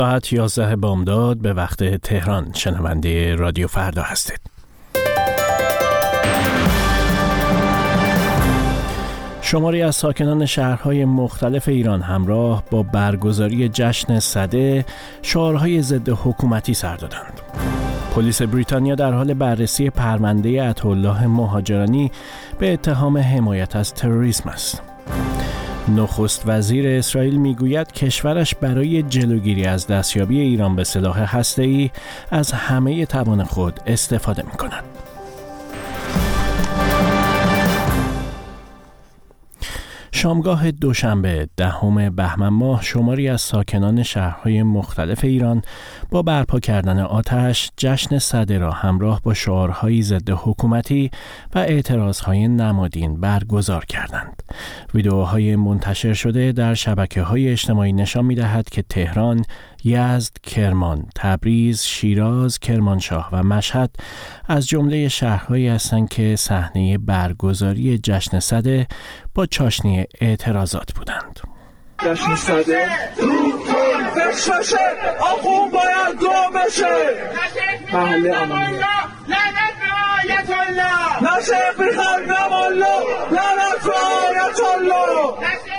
ساعت 11 بامداد به وقت تهران. شنونده رادیو فردا هستید. شماری از ساکنان شهرهای مختلف ایران همراه با برگزاری جشن سده شعارهای ضد حکومتی سر دادند. پلیس بریتانیا در حال بررسی پرونده عطاالله مهاجرانی به اتهام حمایت از تروریسم است. نخست وزیر اسرائیل میگوید کشورش برای جلوگیری از دستیابی ایران به سلاح هسته‌ای از همه توان خود استفاده می‌کند. شامگاه دوشنبه 10 بهمن ماه شماری از ساکنان شهرهای مختلف ایران با برپا کردن آتش جشن سده را همراه با شعارهای ضد حکومتی و اعتراضهای نمادین برگزار کردند. ویدئوهای منتشر شده در شبکه‌های اجتماعی نشان می‌دهد که تهران، یزد، کرمان، تبریز، شیراز، کرمانشاه و مشهد از جمله شهرهایی هستند که صحنه برگزاری جشن سده با چاشنی اعتراضات بودند. جشن سده روتون بششه، آخون باید گم بشه، محله امانیه لعنت به آیت الله، نشه بخل نمالله، لعنت به آیت الله.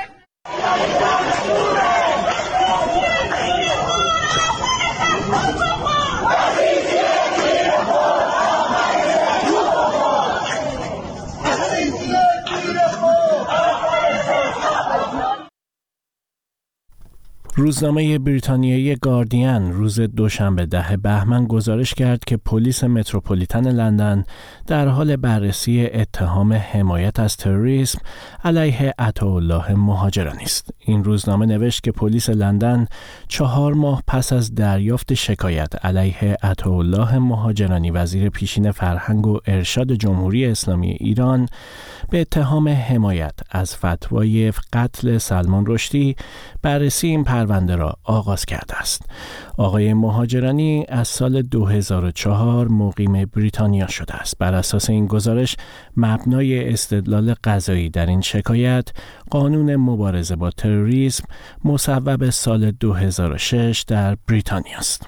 روزنامه بریتانیایی گاردین روز دوشنبه 10 بهمن گزارش کرد که پلیس متروپولیتن لندن در حال بررسی اتهام حمایت از تروریسم علیه عطاالله مهاجرانی است. این روزنامه نوشت که پلیس لندن 4 ماه پس از دریافت شکایت علیه عطاالله مهاجرانی وزیر پیشین فرهنگ و ارشاد جمهوری اسلامی ایران به اتهام حمایت از فتوای قتل سلمان رشدی بررسی این پرونده را آغاز کرده است. آقای مهاجرانی از سال 2004 مقیم بریتانیا شده است. بر اساس این گزارش مبنای استدلال قضایی در این شکایت قانون مبارزه با تروریسم مصوب سال 2006 در بریتانیا است.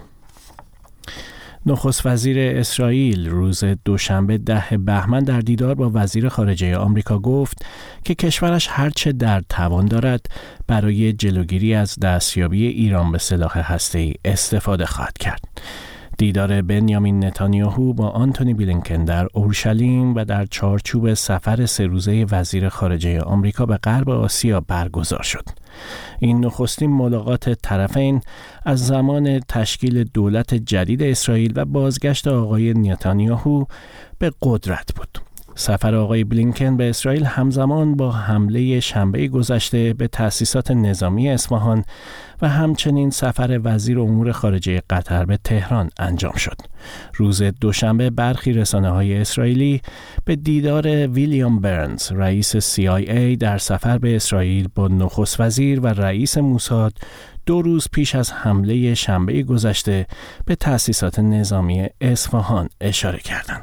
نخست وزیر اسرائیل روز دوشنبه 10 بهمن در دیدار با وزیر خارجه آمریکا گفت که کشورش هرچه در توان دارد برای جلوگیری از دستیابی ایران به سلاح هسته‌ای استفاده خواهد کرد. دیدار بنیامین نتانیاهو با آنتونی بلینکن در اورشلیم و در چارچوب سفر 3 روزه وزیر خارجه آمریکا به غرب آسیا برگزار شد. این نخستین ملاقات طرفین از زمان تشکیل دولت جدید اسرائیل و بازگشت آقای نتانیاهو به قدرت بود. سفر آقای بلینکن به اسرائیل همزمان با حمله شنبه گذشته به تأسیسات نظامی اصفهان و همچنین سفر وزیر امور خارجه قطر به تهران انجام شد. روز دوشنبه برخی رسانه‌های اسرائیلی به دیدار ویلیام برنز رئیس CIA در سفر به اسرائیل با نخست وزیر و رئیس موساد 2 روز پیش از حمله شنبه گذشته به تأسیسات نظامی اصفهان اشاره کردند.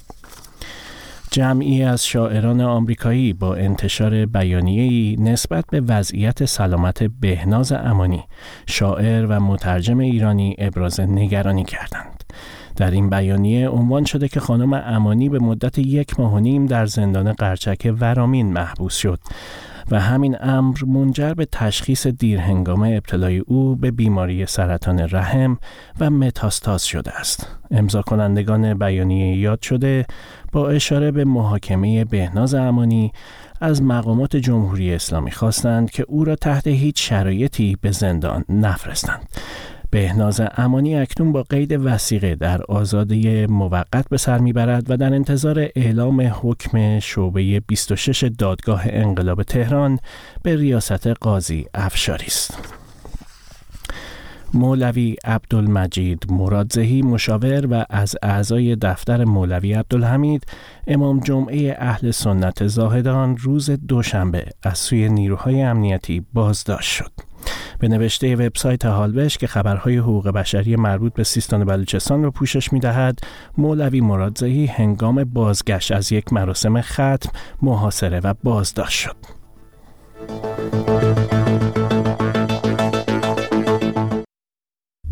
جمعی از شاعران آمریکایی با انتشار بیانیه‌ای نسبت به وضعیت سلامت بهناز امانی، شاعر و مترجم ایرانی، ابراز نگرانی کردند. در این بیانیه عنوان شده که خانم امانی به مدت 1 ماه و نیم در زندان قرچک ورامین محبوس شد و همین امر منجر به تشخیص دیرهنگام ابتلای او به بیماری سرطان رحم و متاستاز شده است. امضا کنندگان بیانیه یاد شده با اشاره به محاکمه بهناز امانی از مقامات جمهوری اسلامی خواستند که او را تحت هیچ شرایطی به زندان نفرستند. بهناز امانی اکنون با قید وثیقه در آزادی موقت به سر میبرد و در انتظار اعلام حکم شعبه 26 دادگاه انقلاب تهران به ریاست قاضی افشاری است. مولوی عبدالمجید مرادزهی مشاور و از اعضای دفتر مولوی عبدالحمید امام جمعه اهل سنت زاهدان روز دوشنبه از سوی نیروهای امنیتی بازداشت شد. به نوشته وبسایت حالبش که خبرهای حقوق بشری مربوط به سیستان بلوچستان را پوشش می‌دهد، مولوی مرادزهی هنگام بازگشت از یک مراسم ختم محاصره و بازداشت شد.